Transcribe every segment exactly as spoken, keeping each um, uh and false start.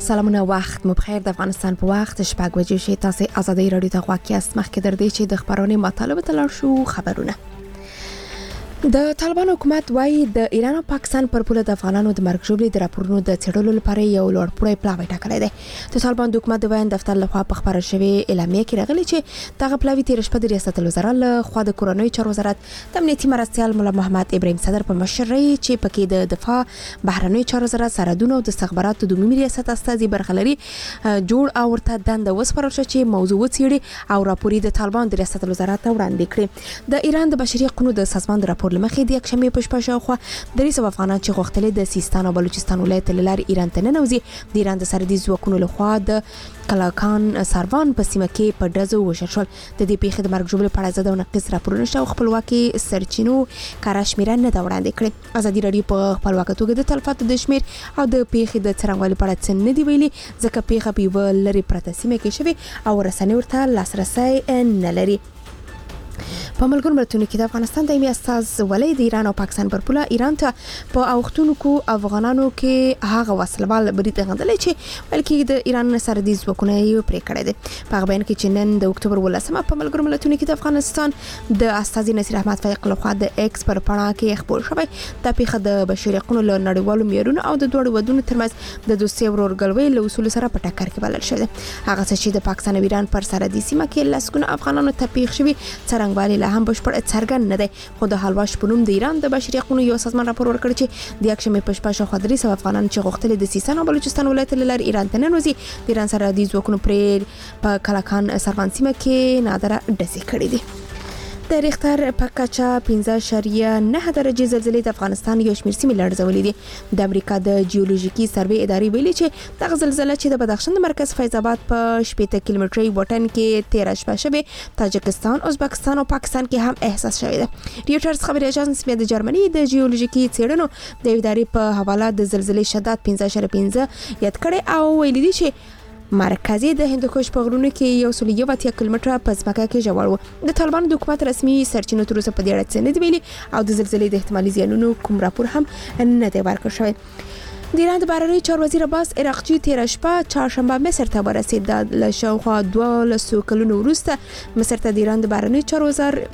سلامونه، وخت مو بخیر. د افغانستان په وخت شپږ بجې شي. تاسو ازادي رادیو ته غواړئ است مخکې در دې چې د خبرونې مطالب ته لاړ شو. خبرونه د طالبان حکومت وايي د ایران او پاکستان پر پوله د افغانانو د مرګ ژوبلې د راپورونو د څېړلو لپاره یو لوړپوړی پلاوی ټاکلی دی. د طالبان د حکومت د بیان دفتر لخوا په خبره شوې اعلامیه کې راغلي چې دغه پلاوی تېره شپه د ریاست الوزرا له خوا د کورنیو چارو وزارت د امنیتي مرستیال ملا محمد ابراهیم صدر په مشرۍ چې پکې د دفاع، بهرنیو چارو وزارت، سرحدونو او د استخباراتو د عمومي ریاست استازي برخه لري جوړ او ورته دنده وسپارل شوه چې موضوع وڅېړي او راپور د طالبان د ریاست الوزرا ته وړاندې کړي. د ایران د بشري حقوقو د سازمان د راپور لمخې د یکشنبې په شپه شاوخوا درې سوه افغانان چې غوښتل د سیستان او بلوچستان ولایت له لارې ایران ته ننوځي د ایران د سرحدي ځواکونو لخوا د کلاکان ساروان په سیمه کې په ډزو وشل شول. د دې پیښې د مرګ ژوبلې په اړه زده او نقیص راپورونه شته او خپلواکي سرچینو کره شمیره نه ده وړاندې کړې. ازادي رادیو په خپلواکه توګه د تلفاتو د شمیر او د پیښې د څرنګوالي په اړه څه نه دی ویلي، ځکه پیښه په یوه لرې پرته سیمه کې شوې او رسنۍ ورته لاسرسی نه لري. په ملګرو ملتونو کې د افغانستان دایمي استازولۍ د ایران او پاکستان پر پوله ایران ته په اوختونکو افغانانو کې هغه وسلوال برید غندلې چې بلکې د ایران سرحدي ځواکونه یې پرې کړی دی. په هغه بیان کې چې نن د اکتوبر ولسمه په ملګرو ملتونو کې د افغانستان د استازي نصیر احمد فایق لخوا د ایکس پر پاڼه کې خبر شوی د پیښه د بشري حقوقو له نړیوالو معیارونو او د دوه ودونو ترمنځ د دوستۍ ورورګلوۍ له اصول سره په ټکر کې بلل شوی. هغه څه چې د پاکستان او ایران پر سرحدي سیمه کې لسګونه افغانانو ته پیښ شوی څرنګوالي هم بشپړ څرګند نه دی، خو د حلواش په نوم د ایران د بشري حقوقو یو سازمان راپور ورکړ چې د یکشنبې په شپه شاوخوا درې سوه افغانان چې غوښتل د سیستان او بلوچستان ولایت له لارې ایران ته ننوځي د ایران سرحدي ځواکونو پرې په کلاکان ساروان سیمه کې نادره ډزې کړې دي. د ریختر په کچه پنځه اعشاریه نه درجې زلزلې د افغانستان یو شمېر سیمې لړزولې دي. د امریکا د جیولوژیکي سروې ادارې ویلي چې دغه زلزله چې د بدخشان د مرکز فیض آباد په شپېته کیلومتري وټن کې تیره شپه شوې تاجکستان، ازبکستان او پاکستان کې هم احساس شوې ده. ریوټرز خبري اژانس بیا د جرمني د جیولوژیکي څېړنو د ادارې په حواله د زلزلې شدت پنځه اعشاریه پنځه یاد کړی او ویلي دي چې مرکزي د هندوکش په غرونو کې یو سل یو اتیا کیلومتره په ځمکه کې ژور و. د طالبانو د حکومت رسمي سرچینو تر اوسه په دې اړه څه نه دي ویلي او د زلزلې د احتمالي زیانونو کوم راپور هم نه دی ورکړل شوی. د ایران د بهرنیو چارو وزیر عباس عراقچي تېره شپه چهارشنبه مصر ته ورسېد. له شاوخوا دولسو کلونو وروسته مصر ته د ایران د بهرنیو چارو وزیر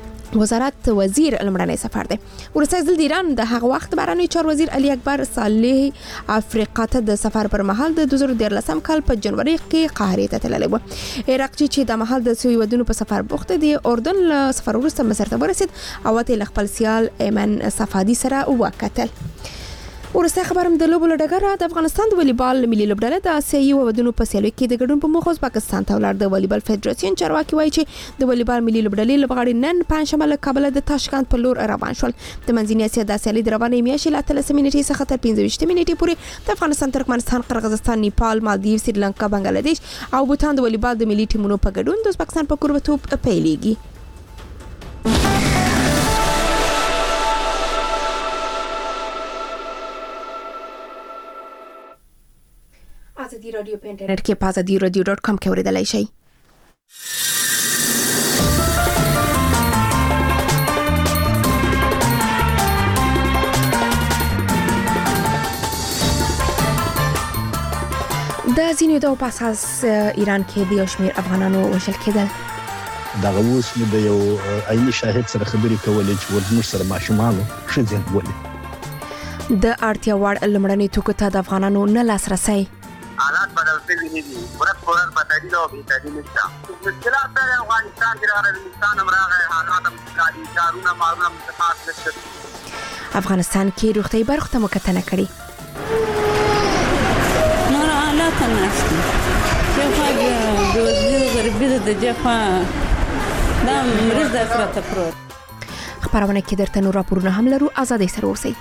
وزارت وزیر لمړنی سفر دی. ورسته ځل د ایران د هغه وخت بهرنیو چارو وزیر علي اکبر صالح افریقا ته د سفر پر مهال د دوه زره دیارلسم کال په جنوري کې قاهرې ته تللی و. عراقچي چې د مهال د سوي ودونو په سفر بوخت دی اردن له سفر وروسته مصر ته ورسېد او ته له خپل سیال ایمن صفادي سره وکتل. ورسته خبرم د لوبو لډګره د افغانستان د والیبال ملي لوبډله د آسیایي ودونو په سیالیو کې د ګډون په موخه پاکستان ته ولاړ. د والیبال فدراسیون چارواکي وایي چې د والیبال ملي لوبډلې لوبغاړي نن پنځشنبه له کابل د تاشکند په لور روان شول. د منځنۍ اسیا د سیالۍ د روانې میاشتې له اتلسمې نیټې څخه تر پنځه ویشتمې نیټې پورې د افغانستان، ترکمنستان، قرغیزستان، نیپال، مالدیو، سریلانکا، بنگلادیش او بوتان د والیبال د ملي ټیمونو په ګډون د ازبکستان په کوربه‌توب پیلېږي. ازادي رادیو په انټرنیټ کې په ازادي رادیو ډاټ کام کې اوریدلای شئ. د ځینو ادعاو په اساس ایران کې د یو شمېر افغانانو وژل کېدل. دغه اوس مې د یو عیني شاهد سره خبرې کولې چې ورزموږ سره ماشومانو ښځې ولې د اړتیا وړ لومړني توکو ته د افغانانو نه لاسرسی. حالات بدل شوي نه دي، ورځ په ورځ بدلېږي او بهتري نشته. مشکلات د افغانستان کې راغلي، افغانستان هم راغی، حالات هم ښکاري، کارونه مارونه متفاوت نشته. افغانستان کې روغتیايي برخو ته مو کتنه کړې. نور حالات نشته، جفا د غربي د جفا دا مریض د افراط پروت. خبرونه کې درته نور راپورونه هم لرو. ازادي سره اوسئ.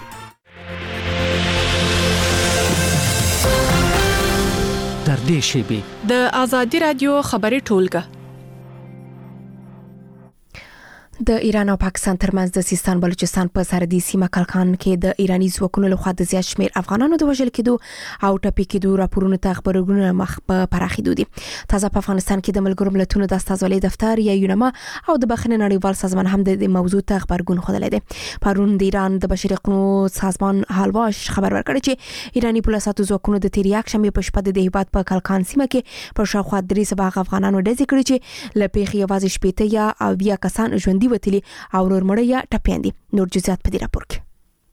در دې شیبې د ازادي رادیو خبري ټولګه د ایران او پاکستان ترمنځ د سیستان بلوچستان په سرحدي سیمه کلکان کې د ایرانی ځواکونو لخوا د زیات شمیر افغانانو د وژل کېدو او ټپي کېدو راپورونه ته خبرونه مخ په پراخېدو دي. تازه په افغانستان کې د ملګرو ملتونو د استازولۍ دفتر یا یونما او د بخښنې نړیوال سازمان هم د موضوع ته خبرګون خوندلې دي. پرون د ایران د بشري حقوقو سازمان حالواش خبر ورکړ چې ایرانی پولیسو ځواکونو د تیر یکشنبه په شپه د هیواد په کلکان سیمه کې په شاوخوا درې سبا افغانانو ډزې کړې چې لپیخي یوازې شپېته یا او بیا کسان ژوندي وتلي او نور مړه یا ټپيان دي. نور جزئیات په دې راپور کې.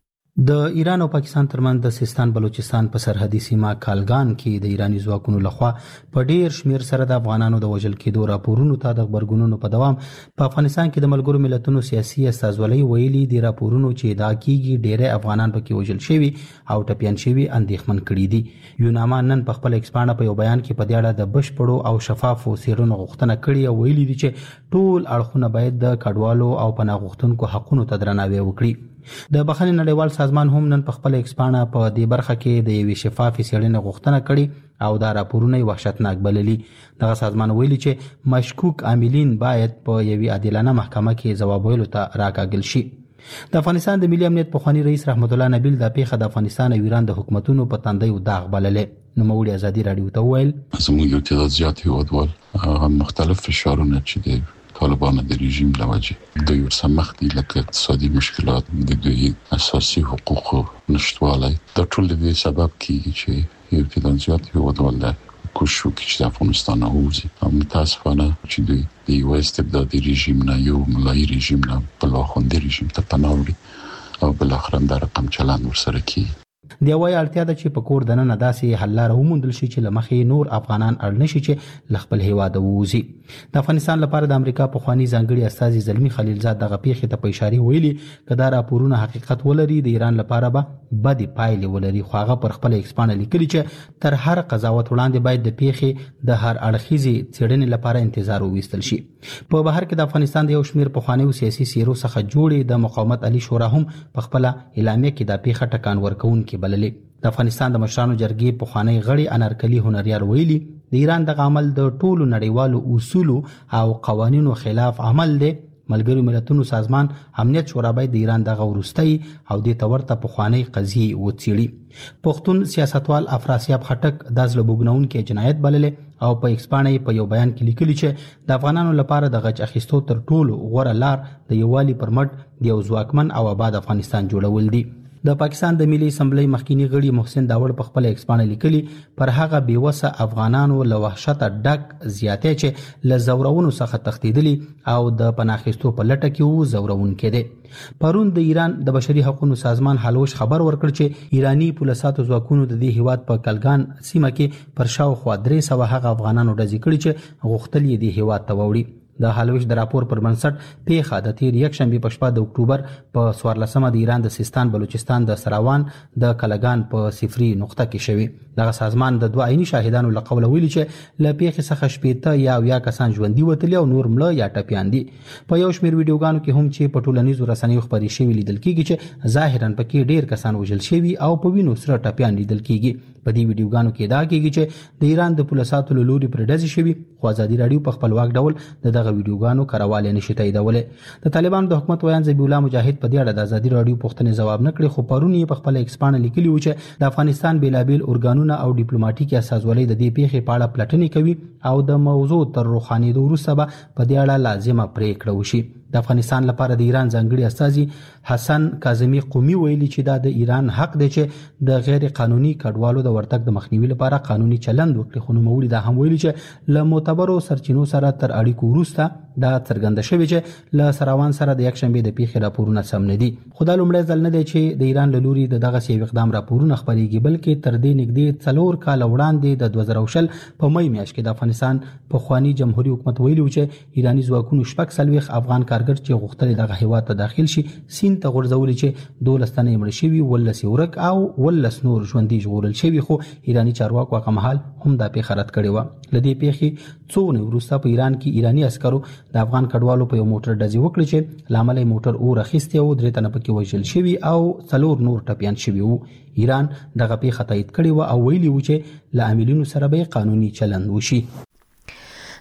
د ایران او پاکستان ترمنځ د سیستان بلوچستان په سرحدي سیمه کالګان کې د ایرانی ځواکونو لخوا په ډیر شمیر سره د افغانانو د وژل کېدو راپورونو ته د خبرګونونو په دوام په افغانستان کې د ملګرو ملتونو سیاسي استازولۍ ویلي د راپورونو چې دا کیږي ډیره افغانان پکې وژل شوي او ټپيان شوي اندېښمن کړي دي. یوناما نن په خپل ایکسپانډ په یو بیان کې په دې اړه د بشپړو او شفافو څېړنو غوښتنه کړې او ویلي دي چې ټول اړخونه باید د کډوالو او پناه غوښتونکو حقوقو ته درناوی وکړي. د بخښنې نړیوال سازمان هم نن په خپل ایکسپانډ په دې برخه کې د یوې شفافې څېړنې غوښتنه کړې او دا راپورونه وحشتناک بللي. دغه سازمان ویلي چې مشکوک عاملین باید په یوې عادلانه محکمه کې ځواب ویلو ته راکاږل شي. د افغانستان د ملي امنیت پخوانی رئیس رحمت الله نبیل د پیښه د افغانستان او ایران د حکومتونو په تندیو داغ بللې. نو موږ ازادي رادیو ته ویل زموږ یو تعداد زیات هیوادوال مختلف فشارونه چې د طالبانو د رژیم لوجه د یو سمخ دي لکه اقتصادي مشکلات د دوی اساسي حقوق نشټوالی د ټول دې سبب کیږي چې یو تعداد زیات هیوادوال د کوشش وکړي چې د افغانستان ووځي. او متاسفانه چې دوی د یو استبدادي رژیم نه یو ملایي رژیم نه بل اخوندي رژیم ته پناه وړي او بل اخر هم دا رقم چلند ورسره کوي. د یوې اړتیا ده چې په کور دننه داسې حل لاره وموندل شي چې له مخې نور افغانان اړ نشي چې له خپل هیواده ووځي. د افغانستان لپاره د امریکا پخوانی ځانګړي استازي زلمی خلیلزاد دغه پیښې ته په اشاره ویلي که دا راپورونه حقیقت ولري د ایران لپاره به بدې پایلې ولري. خو هغه پر خپل ایکسپانډ لیکلي چې تر هر قضاوت وړاندې باید د پیښې د هر اړخیزې څېړنې لپاره انتظار وویستل شي. په بهر کې د افغانستان د یو شمېر پخوانیو سیاسي څېرو څخه جوړې د مقاومت علي شورا هم په خپله اعلامیه کې دا پیښه ټکان ورکوونکې بللې. د افغانستان د مشرانو جرګې پخوانی غړي انارکلي هنریار ویلي د ایران دغه عمل د ټولو نړیوالو اصولو او قوانینو خلاف عمل دی. ملګرو ملتونو سازمان امنیت شورا باید د ایران دغه وروستۍ او د تورته پخوانی قضیې وڅېړي. پښتون سیاستوال افراسیاب خټک د ځل بوګنونکو جنایت بللې او په ایکسپانډ په یو بیان کې لیکلي چې د افغانانو لپاره د غچ اخیستو تر ټولو غوره لار د یووالي پر مټ د یو ځواکمن او آباد افغانستان جوړول دي. د پاکستان د ملي اسمبلی مخکینی غړي محسن داوړ په خپل ایکسپانډ لیکلي پر هغه بیوسه افغانانو له وحشت ډک زیاتې چې له زورونو څخه تښتیدلي او د پناخستو په لټه کې وو زورون کېده. پرون د ایران د بشري حقوقو سازمان حالوش خبر ورکړ چې ایرانی پولیسو ځواکونو د دې هیواد په کلګان سیمه کې پر شاوخوا درې سوه هغه افغانانو ډزې کړي چې غوښتل یې د هیواد ته ووړي. د حالوش د راپور پر بنسټ پیښه د تیر یکشنبه په شپه د اکتوبر په څوارلسمه د ایران د سیستان بلوچستان د سراوان د کلګان په صفري نقطه کې شوی. دغه سازمان د دوه عیني شاهدانو له قوله ویلي چې له پیښې څخه شپېته یا اویا کسان ژوندي وتلي او نور مړه یا ټپیان دي. په یو شمېر ویډیوګانو کې هم چې په ټولنیزو رسنیو خپرې شوي لیدل کېږي چې ظاهرا پکې ډیر کسان وژل شوي او په وینو سره ټپیان لیدل کېږي. په دې ویډیوګانو کې دا کېږي چې د ایران د پولیسو له لوري پر ډزې شوي خو ازادي رادیو په خپلواک ډول د دغه ویډیوګانو کراواله نشي تاییدولې. د طالبانو د حکومت ویان ذبیح الله مجاهد په دې اړه د ازادي رادیو پوښتنې ځواب نه کړي خو پرون یې په خپل ایکسپانډ لیکلي و چې د افغانستان بیلابیل ارګانونه او ډیپلوماټیک استازولۍ د دې پیښې په اړه پلټنې کوي او د موضوع تر روښانېدو وروسته به په دې اړه لازمه پریکړه وشي. د افغانستان لپاره د ایران ځانګړي استازي حسن کاظمي قومي ویلي چې دا د ایران حق دی چې د غیر قانوني کډوالو د ورتګ د مخنیوي لپاره قانوني چلند وکړي. خو نوموړي دا هم ویلي چې له معتبرو سرچینو سره تر اړیکو وروسته دا څرګنده شوې چې له سراوان سره د یکشنبه د پیښې راپورونه سم نه دي. خو دا لومړی ځل نه دی چې د ایران له لوري د دغه سی اقدام راپورونه خپرېږي بلکې تر دې نږدې څلور کاله وړاندې د دوه زره شل په می میاشت کې د افغانستان پخوانی جمهوریت حکومت ویلي و چې ایرانی ځواکونو شپږ څلوېښت افغان کارګر چې غوښتل دغه هیواد ته داخل شي سیند ته غورځولي چې دولس تنه مړه شوي ولس ورک او ولس نور ژوندي ژغورل شوي. خو ایرانی چارواکو هغه مهال هم دا پیښه رد کړې وه. له دې پیښې څو ورځې وروسته په ایران کې ایرانی عسکرو د افغان کډوالو په یو موټر ډزې وکړې چې له امله یې موټر اور اخیستی او درې تنه پکې وژل شوي او څلور نور ټپیان شوي وو. ایران دغه پیښه تایید کړې وه او ویلي و چې له عاملینو سره به قانوني چلند وشي.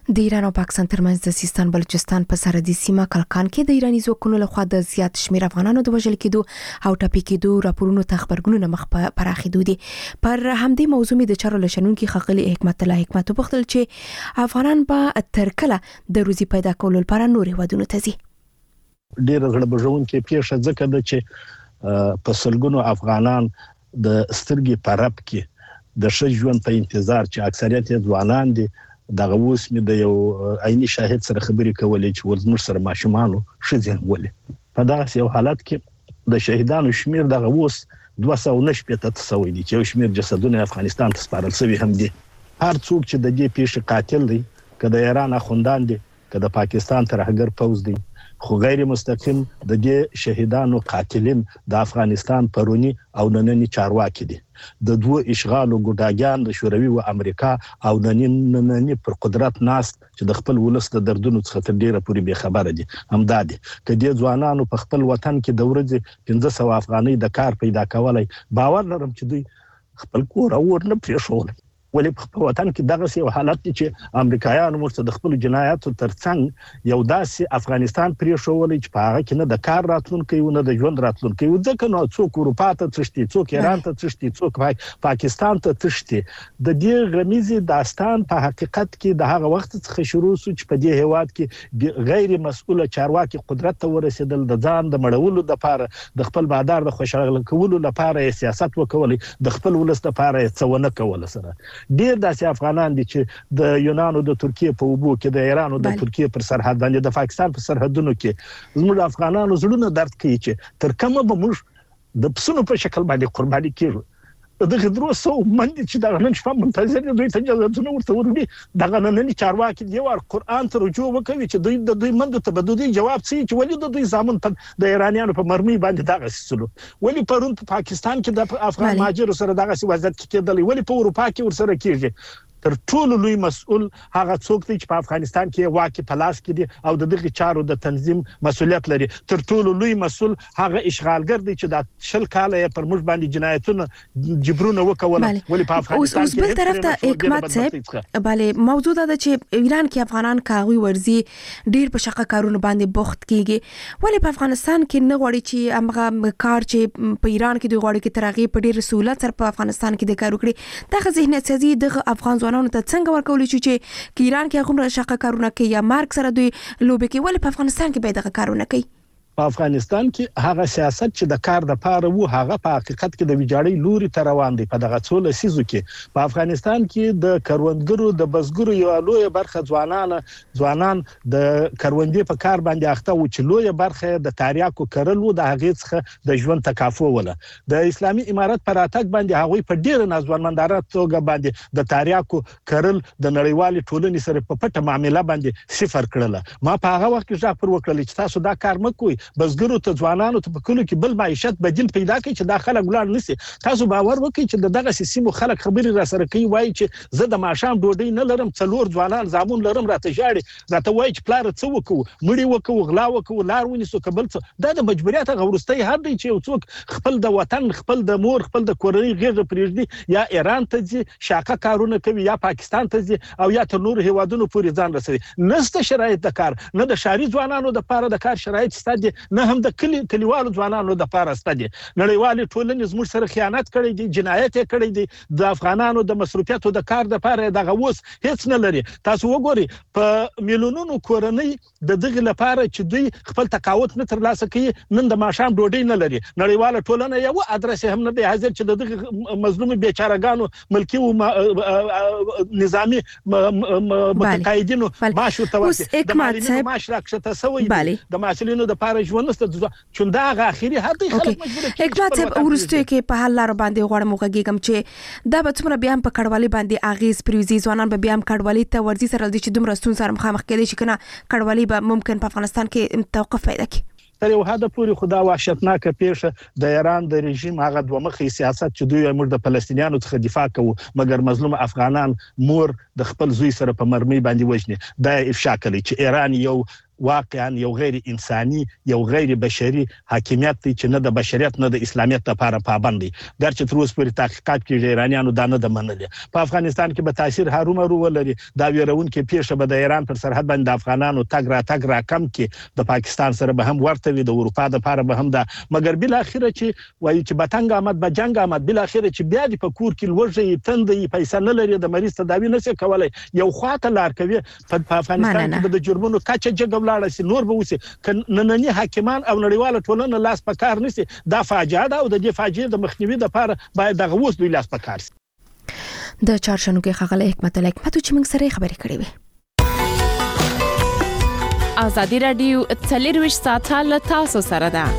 د ایران او پاکستان ترمنځ د سیستان بلوچستان په سرحدي سیمه کلکان کې د ایرانی ځواکونو لخوا د زیات شمیر افغانانو د وژل کېدو او ټپي کېدو راپورونو ته خبرګونونه مخ په پراخېدو دي. پر همدې موضوع د چارو لشنونکو خغلی حکمت الله حکمت وبختل چې افغانان به تر کله د روزي پیدا کولو لپاره نور هیوادونو ته ځي. ډېر غړ بژونکې پیښه ځکه ده چې په سلګونو افغانان د سترګې پرب کې د ښه ژوند په انتظار چې اکثریت ځوانان دي دغه اوس مې د یو عیني شاهد سره خبرې کولې چې ورزمر سره ماشومانو ښځې ولې په دغه یو حالت کې د شهیدانو شمیر دغه اوس دوه سوه نه شپېته تسوي دي چې یو شمیر جسدونه افغانستان ته سپارل شوي هم دي. هر څوک چې د دې پیښې قاتل دی که د ایران اخوندان دي که د پاکستان ترهګر پوځ دی خو غیر مستقیم د دې شهیدانو قاتلین د افغانستان پرونی او نننی چارواکي دي. د دوه اشغال او ګډاګیان د شوروي او امریکا او نننی پر قدرت ناست چې د خپل ولس د دردونو څخه تر ډیره پورې به خبره دي. همدا دي که د ځوانانو په خپل وطن کې د ورځې پنځه سوه افغانۍ د کار پیدا کولای باور لرم چې دوی خپل کور او ور نه پرېښول. ولې په خپل وطن کې دغه یو حالت دی چې امریکایانو مرسته د خپل جنایاتو ترڅنګ یو داسې افغانستان پرېښولی چې په هغه کې نه د کار راتلونکی و نه د ژوند راتلونکی و. ځکه نو څوک اروپا ته تښتي څوک ایران ته تښتي څوک پاکستان ته تښتي. د دې غمیزې داستان په حقیقت کې د هغه وخت څخه شروع شو چې په دې هیواد کې غیر مسؤله چارواکي قدرت ته ورسېدل د ځان د مړولو لپاره د خپل بادار د خوشاله کولو لپاره سیاست وکولي د خپل ولس لپاره څه ونه کوله. سره ډیر داسې افغانان دي چې د یونانو د ترکیه په اوبو کې د ایرانو د ترکیه پر سرحد باندې د پاکستان په سرحدونو کې زموږ افغانانو زړونه درد کوي چې تر کومه به موږ د پسونو په شکل باندې قرباني کیږو. دغه درو سو منډي چې د نن شپه منتظر دي دوی ته اجازه ورته ورني دغه نن چارواکي دی ور قران ته رجوع وکوي چې دوی د دوی منډه ته بدودي جواب سي چې ولې د دوی زامن ته د ایرانیانو په مرمي باندې دغه سلو ولې پرون په پاکستان کې د افغان مهاجر سره دغه وضعیت کې کېدلی ولې په اروپا کې ورسره کېږي. تر ټولو لوی مسؤل هغه څوک دی چې په افغانستان کې واکي پلاس کې دي او د دغه چارو د تنظیم مسؤلیت لري. تر ټولو لوی مسؤل هغه اشغالګر دی چې د شل کاله پر موږ باندې جنایتونه جبرونه وکول ولې په افغانستان کې. اوس بل طرف ته حکمت صاحب bale موضوع ده چې ایران کې افغانان کاغوي ورزي ډیر په شقه کارونه باندې بوخت کیږي ولې په افغانستان کې نه غوړي چې امغه کار چې په ایران کې دی غوړي کې ترغیب په ډیر سہولت سره په افغانستان کې د کار وکړي دغه ذهنیت سازي د افغان ځوانانو ته څنګه ورکول شي چې ایران کې هغه شقه کارونه کوي یا مارک سره دوی لوبي کوي ولې په افغانستان کې به دغه کارونه کوي. په افغانستان کې هغه سیاست چې د کار د پاره وو هغه په حقیقت کې د ویجاړۍ لوري ته روان دی. په دغه څو لسیزو کې په افغانستان کې د کروندګرو د بزګرو یو لوی برخه ځوانان ځوانان د کروندې په کار باندې اخته و چې لوی برخه د تاریاکو کرل و د هغه څخه د ژوند تکافو وله. د اسلامي امارت پر اتاک باندې هغه په ډیر نازوانمنداره توګه باندې د تاریاکو کرل د نړیوال ټولنې سره په پټه معاملې باندې صفر کړل. ما په هغه وخت کې ځا پر وکړل چې تاسو دا کار مکوئ بزګرو ته ځوانانو ته په کلو کې بل معیشت بدیل پیدا کړي چې دا خلک ګلان نسی. تاسو باور وکړئ چې دغه سیستم خلک خبري را سره کوي وایي چې زه د ماشام ډوډۍ نه لرم څلور ځوانان زامون لرم راته ژاړي راته وایي چې پلار څه وکړو مړی وکړو غلا وکړو لار ونیسو کبل څه دا د مجبوریت غورستۍ هر دی چې یو څوک خپل د وطن خپل د مور خپل د کورنۍ غیږ پرېږدي یا ایران ته ځي شاقه کارونه کوي یا پاکستان ته ځي او یا تر نور هیوادونو پورې ځان رسوي. نسته شرایط د کار نه د شاري ځوانانو د پاره د کار شرایط ستاسو نه هم د کلی کلیوالو ځوانانو د پاره ستدي. نړیوال ټولنې زموږ سره خیانت کړی دی جنایت کړی دی د افغانانو د مصروفیتو د کار د پاره دغه اوس هیڅ نه لري. تاسو وګورئ په میلیونونو کورنۍ د دغه لپاره چې دوی خپل تقاوت نه ترلاسه کوي نن د ماشام ډوډۍ نه لري. نړیوال ټولنه یو ادرس هم نه دی حاضر چې دغه مظلوم بیچارهګانو ملکی او نظامی متقاعدینو معاش ورته د معلمینو معاش راکښته سوی د معلمینو د پاره ژوند چوندا هغه اخیری هدي خلک مجبور کړي. حکمت صاحب ورسته کې په حل لار باندې غوړم وګګم چې دا به څومره بیا په کډوالي باندې اغیز پریوزي ځوانان به بیا کډوالي ته ورزي سره د چې دومره ستون سره مخامخ کېدي چې کنه کډوالي به ممکن په افغانستان کې توقف پیدا کړي. تر یو حد پورې خدا وحشتناک پیښه د ایران د رژیم هغه دوه مخې سیاست چې دوی موږ د فلسطینیانو څخه دفاع کوو مګر مظلوم افغانان مور د خپل زوی سره په مرمۍ باندې وژني دا افشا کوي چې ایران یو واقعا یو غیر انساني یو غیر بشري حاکمیت دی چې نه د بشریت نه د اسلامیت لپاره پابند دي ګرچې تر اوسه پورې تحقیقات کې ایرانیانو دا نه د منلې په افغانستان کې به تاثیر هرومرو ولري دا ویرونکې پیښه به د ایران پر سرحد باندې د افغانانو تګ را تګ را کم کې د پاکستان سره به هم ورته وي د اروپا لپاره به هم دا مګر بل اخره چې وایي چې بتنګ آمد به جنگ آمد بل اخره چې بیا د په کور کې لوږه تندې پیسې نه لري د مریض تداوی نشي کولای یو خواته لار کوي په افغانستان کې د جرمونو کچه جګولاړه سي نور به وسی نننی حاکمان او نړیواله ټولنه لاس په کار نشي دا فاجعه ده او د دې فاجعه د مخنیوي لپاره باید دغه اوس دوی لاس په کار سي د چارشنو کې خغله حکمت الله حکمت چې موږ سره خبرې کړې وي ازادي رادیو څلرویشت ساعته له تاسو سره ده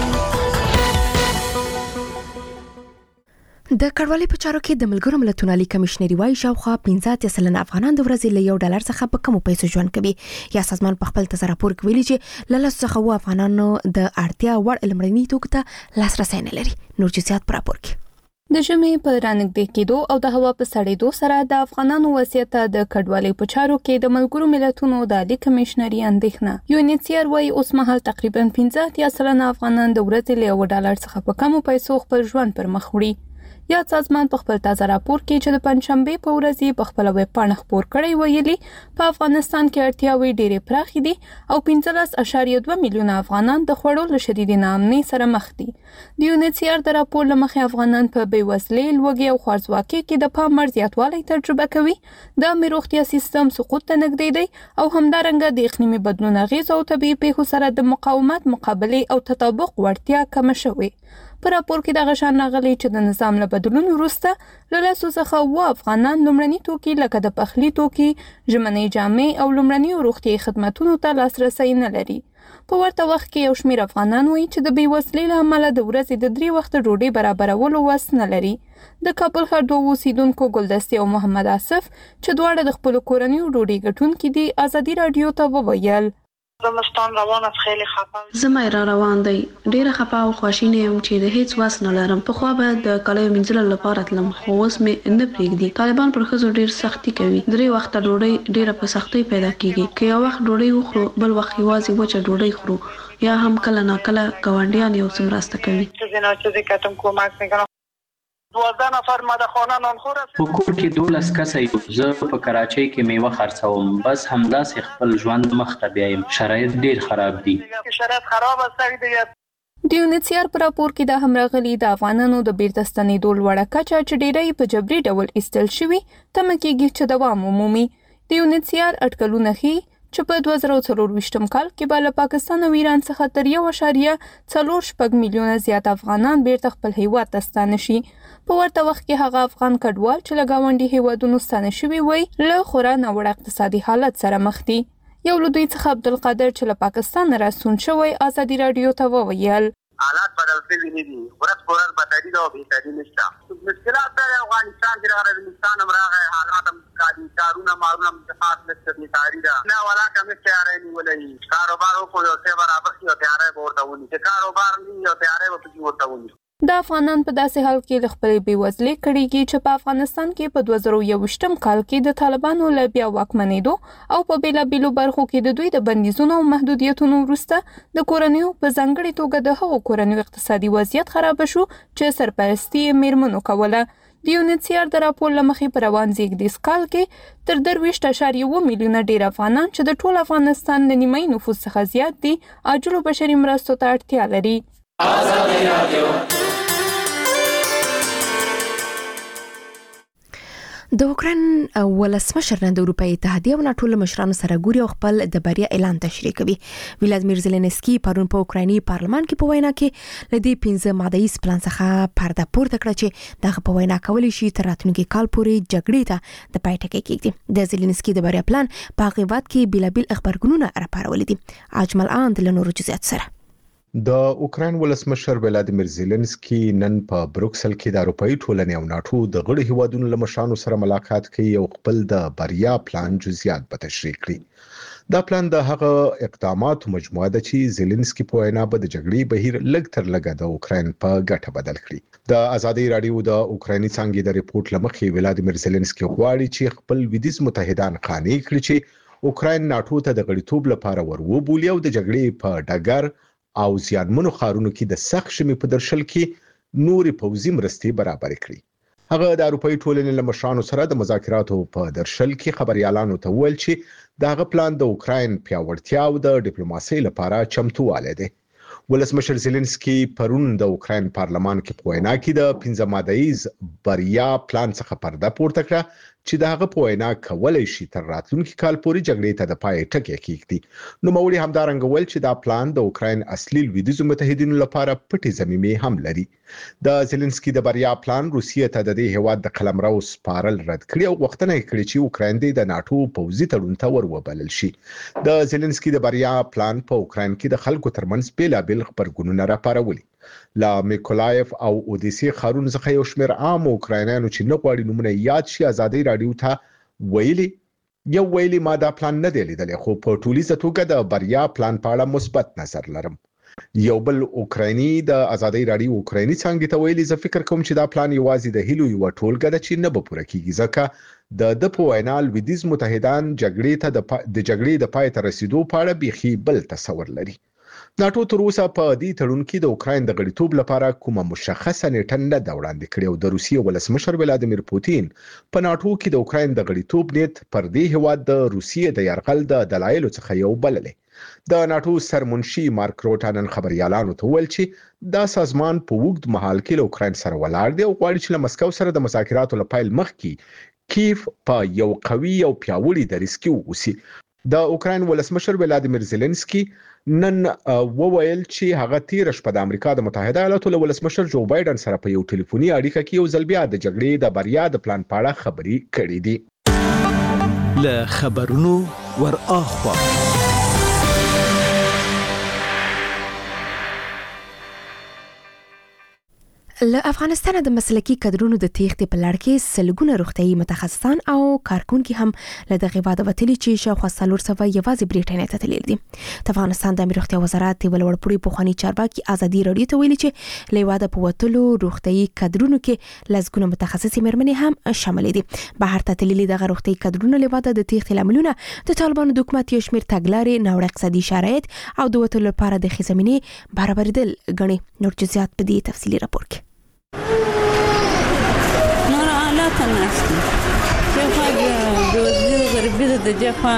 د کډوالۍ په چارو کې د ملګرو ملتونو عالی کمشنري وايي شاوخوا پنځه اتیا سلنه افغانان د ورځې له یو ډالر څخه په کمو پیسو ژوند کوي یا سازمان په خپل تازه راپور کې ویلي چې له لس څخه اووه افغانانو د اړتیا وړ لمړني توکو ته لاسرسی نه لري. نور جزئیات په راپور کې. د ژمي په رانږدې کېدو او د هوا په سړېدو سره د افغانانو وضعیت د کډوالۍ په چارو کې د ملګرو ملتونو د عالی کمشنري اندېښنه یونیسیار وايي اوس مهال تقریبا پنځه اتیا سلنه افغانان د ورځې له یو ډالر څخه په کمو پیسو خپل ژوند پر مخ وړي. یا سازمان په خپل تازه راپور کې چې د پنځشنبه په ورځ په خپل ویب پاڼه خپور کړی ویلي په افغانستان کې اړتیاوې ډېرې پراخې دي او پنځلس اعشاریه دوه میلیونه افغانان د خوړو له شدیدې ناامنۍ سره مخ دي. د یونیسیار د راپور له مخې افغانان په بېوزلۍ، لوږې او خوارځواکۍ کې د پام وړ زیاتوالی تجربه کوي. د عامه روغتیا سیستم سقوط ته نږدې دی او همدارنګه د اقلیمي بدلون اغېز او طبیعي پیښو سره د مقاومت، مقابلې او تطابق وړتیا کمه شوې. په راپور کې د غشان راغلي چې د نظام له بدلون وروسته له لسو څخه اووه افغانان لومړني توکي لکه د پخلي توکي، ژمنۍ جامې او لومړنیو روغتیایي خدمتونو ته لاسرسی نه لري. په ورته وخت کې یو شمېر افغانان وایي چې د بېوزلۍ له امله د ورځې د درې وخته ډوډۍ برابرولو وس نه لري. د کابل ښار دوه اوسیدونکو ګلدستې او محمد آصف چې دواړه د خپلو کورنیو ډوډۍ ګټونکي دي ازادي راډیو ته وویل زمستان روان است خیلی خفه زما را روان دی ډیره خفه او خواشینی یم چې د هیڅ واس نه لرم. په خو به د کالو منځلو لپاره تلم خو اوس مې نه پریږدي. طالبان پر خزو ډیر سختی کوي. درې وخت ډوډۍ ډیره په سختۍ پیدا کیږي. که یو وخت ډوډۍ وخورو بل وخت یوازې وچه ډوډۍ خورو یا هم کله نه کله ګاونډیان یو څه مرسته کوي. چیزی نه چیزی کتم کمک میکنم. دوازده نفر مدخانه نانخور است. په کور کې دولس کسه یو. زه په کراچۍ کې میوه خرڅوم. بس همداسې خپل ژوند مخ ته بیایم. شرایط ډیر خراب دي. شرایط خراب است دیگه. د یونیسیار په راپور کې د همراغلي د افغانانو د بیرته ستنېدو لوړه کچه چې ډیری په جبري ډول ایستل شوي تمه کېږي چې دوام ومومي. د یونیسیار اټکلونه ښیي چې په دوه زره څلرویشتم کال کې به له پاکستان او ایران څخه تر یو اعشاریه څلور شپږ میلیونه زیات افغانان بیرته خپل هیواد ته ستانه شي. په ورته وخت کې هغه افغان کډوال چې له ګاونډي هیوادونو ستانه شوي وي له خورا ناوړه اقتصادي حالت سره مخ دي. یو له دوی څخه عبدالقادر چې له پاکستان راستون شوی ازادي راډیو ته وویل حالات بدل شوي نه دي. ورځ په ورځ بدتري ده او بهتري نشته. مشکلات د افغانستان کې راغلي افغانستان هم راغی حالات هم کاري کارونه مارونه متفاوت نشته بیکاري ده. نه ولا کم تیارې نیولې. کاروبار وکړو یو څه برابر شي او تیارې به ورته ونی. چې کاروبار نه یو تیارې به پکې ورته ونی. د افغانان په داسې حال کې له خپلې بېوزلۍ کړېږي چې په افغانستان کې په دوه زره یوویشتم کال کې د طالبانو له بیا واکمنېدو او په بېلابېلو برخو کې د دوی د بندیزونو او محدودیتونو وروسته د کورنیو په ځانګړې توګه د هغو کورنیو اقتصادي وضعیت خرابه شو چې سرپرستي یې میرمنو کوله. د یونیسیار د راپور له مخې په روان زیږدیز کال کې تر درویشت اعشاریه اووه میلیونه ډېر افغانان چې د ټول افغانستان له نیمایي نفوس څخه زیات دي عاجلو بشري مرستو ته اړتیا لري. ازادي راډیو د اوکراین ولسمشر نن د اروپאי اتحادیه او ناټو له مشرانو سره ګوري او خپل د بریا اعلان تشریح کوي. ولادیمیر زيلنسکي پرون په اوکرایني پارلمان کې په وینا کې لدی پنځه ماده یې پلان څخه پرده پورته کړ چې دغه په وینا کولی شي تر راتلونکي کال پورې جګړې ته د پای ټکی کېږي. د زيلنسکي د بریا پلان په غیبت کې بلابل خبرګونونه راپارولې دي. اجمل آند له نورو جزئیات سره د اوکراین ولسمشر ولادیمیر زيلنسکي نن په بروکسل کې د اروپאי ټولنې او ناټو د غړي هیوادونو له مشرانو سره ملاقات کوي او خپل د بریا پلان جزئیات به تشریح کړي. دا پلان د هغه اقداماتو مجموعه ده چې زيلنسکي په وینا به د جګړې بهیر لږ تر لږه د اوکراین په ګټه بدل کړي. د ازادي راډیو د اوکرایني څنګه د ریپورت لمخې ولادیمیر زيلنسکي غواړي چې خپل ویدیز متحدان قانع کړي چې اوکراین ناتو ته د غړیتوب لپاره ورو بولی او د جګړې په ډګر او زیانمنو ښارونو کې د سخت ژمي په درشل کې نورې پوځي مرستې برابر کړي. هغه د اروپایي ټولنې له مشرانو سره د مذاکراتو په درشل کې خبريالانو ته وویل چې دغه پلان د اوکراین پیاوړتیا او د ډیپلوماسۍ لپاره چمتووالی دی. ولسمشر زيلنسکي پرون د اوکراین پارلمان کې په وینا کې د پنځه مادهیز بریا پلان څخه پرده پورته کړه چې د هغه په وینا کولای شي تر راتلونکي کال پورې جګړې ته د پای ټکی کېږدي. نو موري همدارنګه ویل چې دا پلان د اوکراین اصلي لویدیځو متحدینو لپاره پټې ضمیمې هم لري. د زيلنسکي د بریا پلان روسیې ته د دې هیواد د قلمرو سپارل رد کړی او غوښتنه یې کړې چې اوکراین د ناتو پوځي تړون ته ورولل شي. د زيلنسکي د بریا پلان په اوکراین کې د خلکو ترمنځ بیلابل خبرګونونه راپارولي. لا میکولایف او اودیسی خارون څخه یو شمېر عام اوکراینانو چې نه غواړي نومونه یاد شي ازادي رادیو ته ویلي یو ویلي ما دا پلان نه دی لیدلی خو په ټولیزه توګه د بریا پلان په اړه مثبت نظر لرم. یو بل اوکرایني د ازادي رادیو اوکرایني څنګه ته ویلي زه فکر کوم چې دا پلان یوازې د هیلو یو ټولګه ده چې نه به پوره کیږي ځکه د د په وینا لویدیځ متحدان جګړې ته د جګړې د پای ته رسیدو په اړه بیخي بل تصور لري. ناتو تر اوسه په دې تړون کې د اوکراین د غړیتوب لپاره کومه مشخصه نیټه نه ده وړاندې کړې او د روسیې ولسمشر ولادیمیر پوتین په ناتو کې د اوکراین د غړیتوب نیت پر دې هیواد د روسیې د یرغل د دلایلو څخه یو بللې. د ناتو سرمنشي مارک روټانن خبريالانو ته ویل چې دا سازمان په وګړد مهال کې له اوکراین سره ولاړ دی او غواړي چې له مسکو سره د مذاکراتو لپاره مخکې کیف په یو قوي او پیاوړي دریځ کې اوسي. د اوکراین ولسمشر ولادیمیر زيلنسکي نن وویل چې هغه تیر شپه د امریکا د متحده ایالاتو له ولسمشر جو بایدن سره په یو ټلیفوني اړیکه کې یو ځل بیا د جګړې د بریا د پلان په اړه خبري کړې دي. له خبرونو ور اخوا له افغانستان د مسلکی کادرونو د تېښتې په لړ کې سلګونه روغتیايي متخصصان او کارکونکي هم له دغه واده وتلي چې شاوخوا څلور سوه یوازې بریټانیا ته تللي دي. د افغانستان د روغتیا وزارت د ولوړپوړي پخواني چارواکي ازادي رادیو ته ویلي چې له واده په وتلو روغتیايي کادرونو کې لږونه متخصصي مېرمنې هم شامل دي. بهر ته تللي دغه روغتیايي کادرونو له واده د تېښتې لاملونه د طالبانو د حکومت یو شمېر تګلارې، ناوړه اقتصادي شرایط او د وتلو لپاره د ښې زمینې برابرېدل ګڼي. نور جزئیات په دې تفصیلي راپور کې نور حالات نشته. جفا د غربي د جفا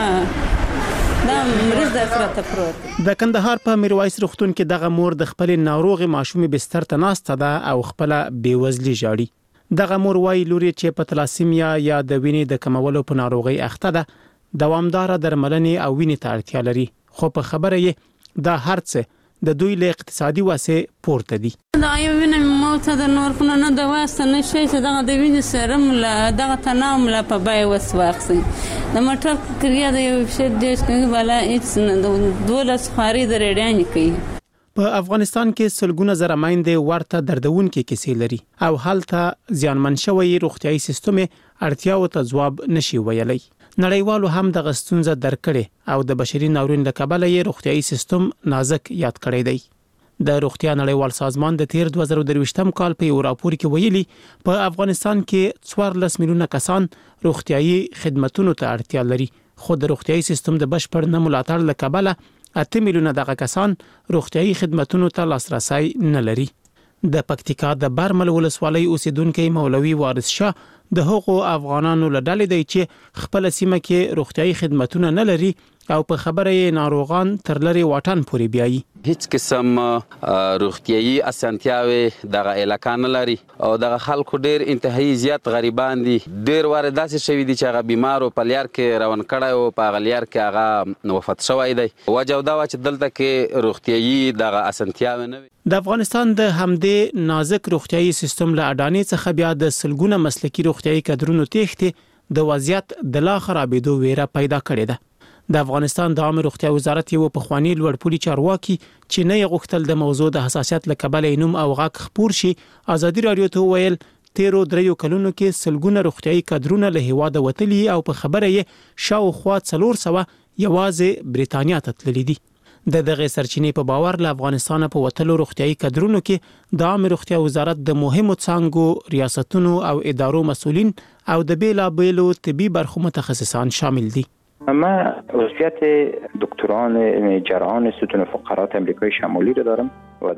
دا مریض د افراط پروت. د کندهار په میرویس روغتون کې دغه مور د خپل ناروغ ماشومې بستر ته ناسته ده او خپل بیوزلي جاړي. دغه مور وايي لوري چې په تلاسیمیا یا د وینې د کمولو په ناروغي اخته ده، دوامدار درملنې او وینې ته اړتیا لري، خو په خبره یې دا هرڅه د دوی له اقتصادي واسه پورته دي. دا یو وینې موته د نور په نه د واسه نشي چې دغه د وینې سرم له دغه تنام له په بای وس واخسي. د موټر کړیا د یو شی دیش کې بالا هیڅ نه د دولس خاري د ریډانی کوي. په افغانستان کې سلګونه زره مایندې ورته دردونکې کیسې لري او هلته زیانمن شوی روغتیايي سیستم اړتیاو ته ځواب نشي ویلای. نړیوالو هم د غستونزه درکړې او د بشري ناورین له کبله یې روغتیايي سیستم نازک یاد کړی دی. د روغتیا نړیوال سازمان د تیر دوه زره درویشتم کال په یو راپور کې ویلي په افغانستان کې څوارلس میلیونه کسان روغتیايي خدماتو ته اړتیا لري، خو د روغتیايي سیستم د بشپړ نه ملاتړ له کبله اته میلیونه دغه کسان روغتیايي خدماتو ته لاسرسي نه لري. د پکتیکا د برمل ولسوالۍ اوسیدونکو مولوي وارث شاه د هغو افغانانو له ډلې دی چې خپل سیمه کې روغتیايي خدماتونه نه لري او په خبره یې ناروغان تر لري واټن پورې بیایي. هیڅ قسم روغتیايي اسانتیاوي دغه علاقه نه لري او دغه خلکو ډیر انتهایی زیات غریبان دي. ډیر واره داسې شوی دي چې هغه بیمار او په لیار کې روان کړی او په غلیار کې هغه وفات شوی دی. وجه دا و چې دلته کې روغتیايي دغه اسانتیاوي نه وي. د افغانستان د همدې نازک روغتیايي سیستم له اډانې څخه بیا د سلګونه مسلکي روغتیايي کادرونو تېښتې د وضعیت د لا خرابېدو ویره پیدا کړې ده. د افغانستان د عامه روغتیا وزارت یو پخوانی لوړپوړي چارواکي چې نه یې غوښتل د موضوع د حساسیت له کبله نوم او غږ خپور شي، ازادي رادیو ته ویل تیرو دریو کلونو کې سلګونه روغتیايي کادرونه له هیواده وتلي او په خبره یې شاوخوا څلور سوه یوازې بریتانیا ته تللي دي. د دغه سرچینې په باور له افغانستان په وتلو روغتیايي کادرونو کې د عامه روغتیا وزارت د مهمو څانګو، ریاستونو او ادارو مسؤلین او د بیلابیلو طبي برخو متخصصان شامل دي. من عضویت دکتران جراحان ستون فقرات امریکای شمالی رو دارم.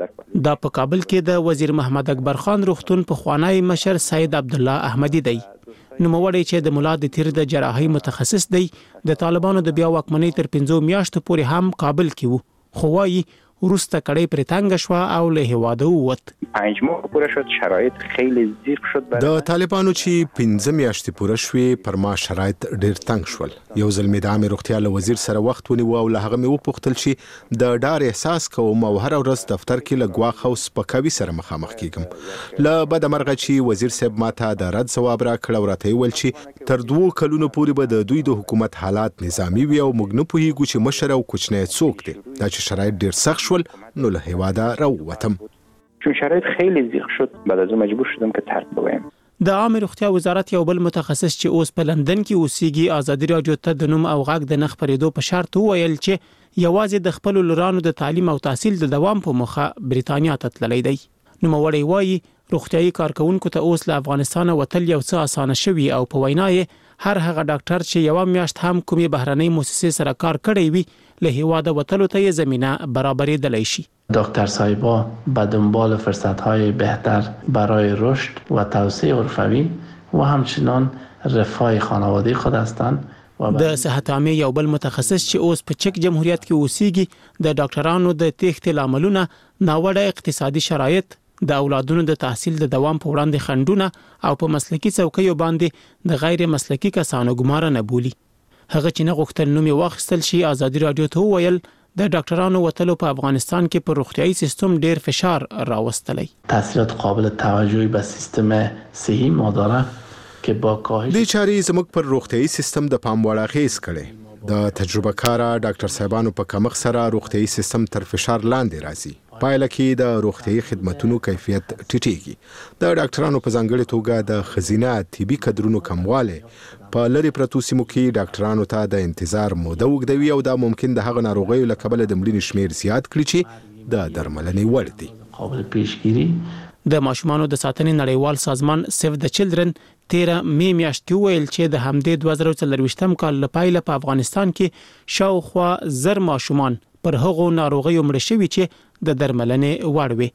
دا په کابل کې د وزیر محمد اکبر خان روغتون په خوانی مشر سید عبدالله احمدی دی. نوموړی چې د مولا د تیر د جراحي متخصص دی، د طالبانو د بیا واکمنۍ تر پنځو میاشتو پورې هم کابل کې وو، خو وايي ورسته کړي پر تنګ شو او له هواده ووت. پنځه ماه پوره شد، شرایط خیلی ضیق شد. د طالبانو چې پنځه میاشتې پوره شوې پر ما شرایط ډېر تنګ شول. یو ځل مې د عامه روغتیا له وزیر سره وخت ونیو او له هغه مې وپوښتل چې د ډار احساس کوم او هر ورځ دفتر کې له ګواښ او سپکاوي سره مخامخ کیږم. له بده مرغه چې وزیر صاحب ماته د رد ځواب راکړ او راته ویل چې تر دوه کلونو پورې به د دوی د حکومت حالات نظامی وي او موږ نه پوهیږو چې مشر او کوچنی څوک دی. دا چې شرایط ډېر سخت شول نو له هواده راووتم. چون شرایط خیلی ضیق شد بعد از اون مجبور شدم که ترک بگویم. د عامه روغتیا وزارت یو بل متخصص چې اوس په لندن کې اوسېږي ازادي رادیو ته د نوم او غږ د نخ پرېدو په شرط وویل چې یوازې د خپل لورانو د تعلیم او تحصیل د دوام په مخه بریتانیا ته تللی دی. نوموړی وایي روغتیايي کارکونکو ته اوس له افغانستان وتل یو څه اسانه شوي او په وینا یې هر هغه ډاکټر چې یو میاشت هم کومې بهرنۍ مؤسسې سره کار کړی وي له هیواده وتلو ته زمینه برابرېدلی شي. دکتر صاحبا به دنبال فرصت‌های بهتر برای رشد و توسعه حرفوی و همچنان رفاه خانوادگی خود هستند. د صحت عامه یو بل متخصص چې اوس په چک جمهوریت کې اوسېږي د ډاکټرانو د تېښتې لاملونه ناوړه اقتصادي شرایط، د اولادونو د تحصیل د دوام په وړاندې خنډونه او په مسلکي څوکیو باندې د غیر مسلکي کسانو ګمارنه بولي. هغه چې نه غوښتل نوم یې واخیستل شي ازادي رادیو ته وویل د ډاکټرانو وتلو په افغانستان کې پر روغتیايي سیستم ډیر فشار راوستلی. تاثیرات قابل توجهی به سیستم صحی مداره که با کاهش د چاري زموږ پر روغتیايي سیستم د پام وړ اغیز کړي. د تجربه کارا ډاکټر صاحبانو په کمښت سره روغتیايي سیستم تر فشار لاندې راځي. پایله کې د روغتیايي خدماتو کیفیت ټیټیږي. د ډاکټرانو په ځانګړي توګه د خزینه طبي کډرونو کمواله په لری پرتو سیمو کې ډاکټرانو ته د انتظار موده وګدوي او دا ممکن د هغه ناروغیو له کبله د مړینې شمیر زیات کړي چې د درملنې وړ دي. قابل پیشگیری د ماشومانو د ساتنې نړیوال سازمان سیو د چلډرن تیره می میاشتې ویل چې د همدې دوه زره څلرویشتم کال لپاره په افغانستان کې شاوخوا زر ماشومان پر هغو ناروغیو مړ شوي چې د درملنې وړ وي.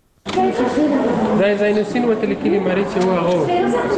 دا زاینوسین وتل کلی مریض چې هغه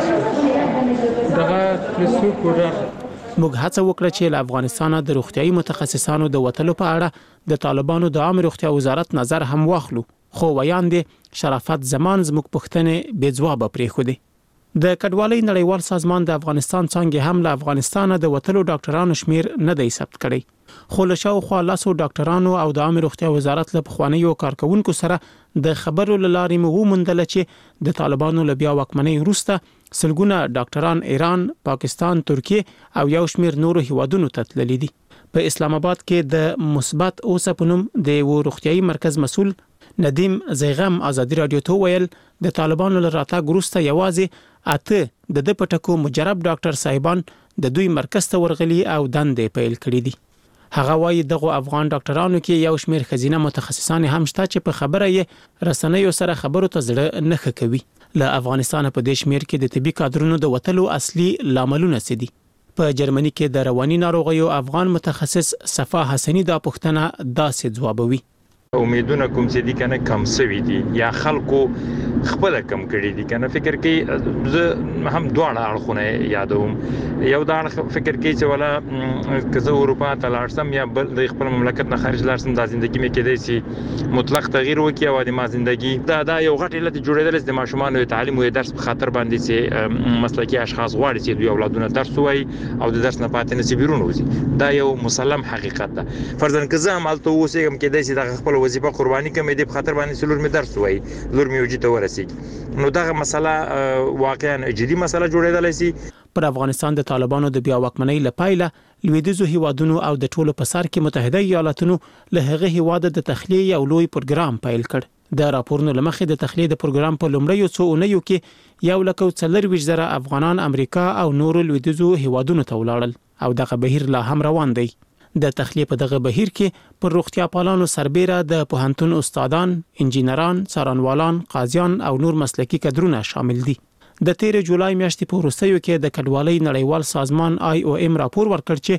سنوزایکس دغه پلسو کوډر موږ هڅه وکړه چې له افغانستان د روغتیايي متخصصانو د وتلو په اړه د طالبانو د عامه روغتیا وزارت نظر هم واخلو، خو ویاندې شرافت زمان زموږ پوښتنې بې ځوابه پرېښودې. د کډوالۍ نړیوال سازمان د افغانستان څنګه هم له افغانستان د وتلو ډاکټرانو شمیر نه دی ثبت کړی، خو له شاوخوا لسو ډاکټرانو او د عامه روغتیا وزارت له پخوانیو کارکونکو سره د خبرو له لارې مو وموندل چې د طالبانو له بیا واکمنۍ وروسته سلګونه ډاکټران ایران، پاکستان، ترکیه او یو شمیر نورو هیوادونو ته تللي دي. په اسلام آباد کې د مثبت اوسه په نوم د یو روغتیايي مرکز مسؤل ندیم زیغم ازادي رادیو ته ویل د طالبانو له راتګ وروسته یوازې اته د د پټکو مجرب ډاکټر صاحبان د دوی مرکز ته ورغلي او دندې پیل کړې دي. هغه وايي دغه افغان ډاکټرانو کې یو شمیر خزینه متخصصان هم شته چې په خبره یې رسنیو سره خبرو ته زړه نه ښه کوي. له افغانستان په دې شمیر کې د طبي کادرونو د وتلو اصلي لاملونه څه دي؟ په جرمني کې د رواني ناروغیو افغان متخصص صفا حسنی دا پوښتنه داسې ځوابوي. امیدونه کوم چې دي کنه کم سوي دي یا خلکو خپل کم کړي دي کنه فکر کې زه هم دوه اړخونه یادوم. یو دا فکر کې چې ولا کزه اروپا ته لاړسم یا بل د خپل مملکت نه خارج لاړسم د ژوندۍ مې کېدای شي مطلق تغییر وکړي او د ما ژوندۍ دا دا یو غټ علت جوړېدل د ماشومان د تعلیم او درس په خاطر باندې چې مسلکي اشخاص غواړي چې دوی اولادونه درس وایي او د درس نه پاتې نشي بیرون وځي. دا یو مسلم حقیقت ده. فرضاً که زه هم هلته اوسېږم کېدای شي د خپل وظیفه قرباني کوم دې په خاطر باندې سلور مې درس وایي لور مې وجې ته ورسېږي، نو دغه مسله واقعا جدي مسله جوړېدلی شي. پر افغانستان د طالبانو د بیا واکمنۍ لپاره لویدیځو هیوادونو او د ټولو په سر کې متحده ایالاتونو له هغه هیواده د تخلیه یو لوی پروګرام پیل کړ. د راپورونو لمخې د تخلیه د پروګرام په لومړیو څو اونیو کې یو لکه څلرویشت زره افغانان امریکا او نورو لویدیځو هیوادونو ته ولاړل او دغه بهیر لا هم روان دی. د تخلیه په دغه بهیر کې پر روغتیا پالانو سربېره د پوهنتون استادان، انجینران، څارنوالان، قاضیان او نور مسلکي کادرونه شامل دي. د تیر جولای میاشتې په وروستیو کې د کډوالۍ نړیوال سازمان آی او ام راپور ورکړ چې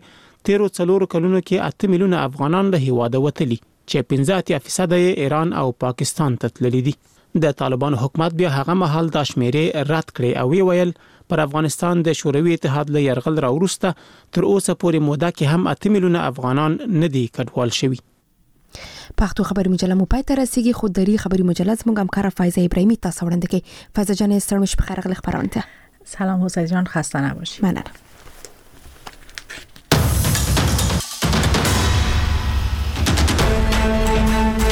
تیرو څلورو کلونو کې اته میلیونه افغانان له هیواده وتلي چې پنځه اتیا فیصد یې ایران او پاکستان ته تللي دي. د طالبانو حکومت بیا هغه مهال د شمیرې رد کړې او ویل پر افغانستان د شوروي اتحاد له یرغل راوروسته تر اوسه پورې موده کې هم اته میلیونه افغانان نه دي کډوال شوي. پښتو خبري مجله مو پای ته رسیږي. خو دری خبري مجله زموږ همکار فایزه ابراهیمي تاسو وړاندې کوي. فایزه جان ستړمش په خیر غل خبرونه. سلام حسین جان، خسته نباشید. مننه.